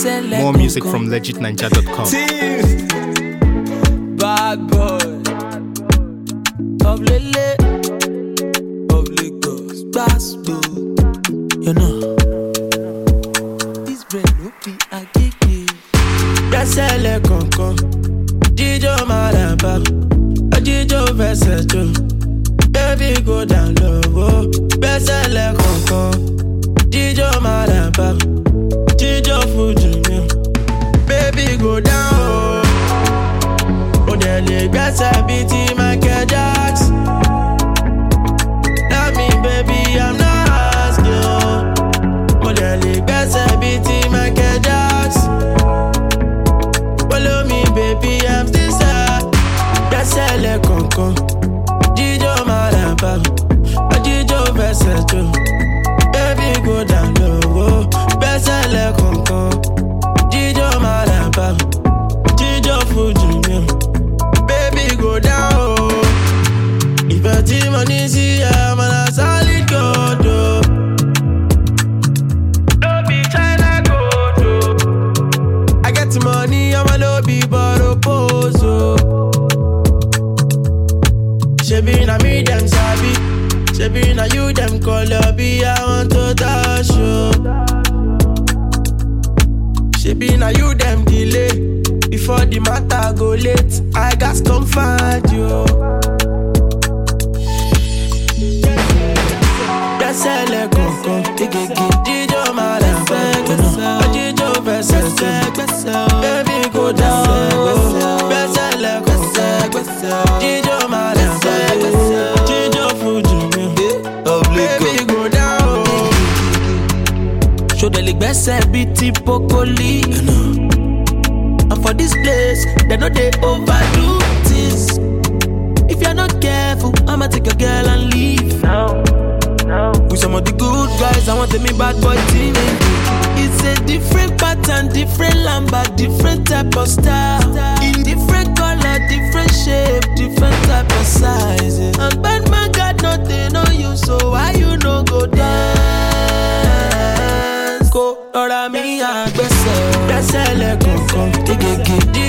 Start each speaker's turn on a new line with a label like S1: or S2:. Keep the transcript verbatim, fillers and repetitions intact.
S1: More music from legit ninja dot com.
S2: Bad boy of Lele, of Lagos, Basco. You know, this brain no be a kiki. Gasele konko, Dijo Maraba, a Dijo Vesejo. Baby go down low, Gasele konko, Dijo Maraba, Dijo Fuji. Baby go down. Odele Gasa Biti Michael Jackson. Love me, baby, I'm not asking. Odele Gasa Biti Michael Jackson. Follow me, baby, I'm still sad. Gasele Konko, Dijo Maraba, Dijo Vesejo. Baby go down low, Gasele Konko, Dijo Maraba, Dijo Fuji. Baby go down. If your team on this year, I'm on a solid gold. Don't be China gold. I get the money, I'm a lobby but opposo. She be na me them sabi. She be na you them color be. I want to dash you. She be na you them delay. Before the matter go late, I got come find you. Gasele konko, Dijo Maraba, Dijo Vesejo. Baby go down, Gasele konko, Dijo Maraba, Dijo Fuji. Baby go down. Show the leg best biti pokoli. And for this place, they know they overdo things. If you're not careful, I'ma take your girl and leave. No, no. With some of the good guys, I want me bad boy team. It's a different pattern, different lamba, different type of style. In different color, different shape, different type of size. And bad man got nothing on you, so why you no go dance? Go, Lord, me and Bessel, Bessel, Konko.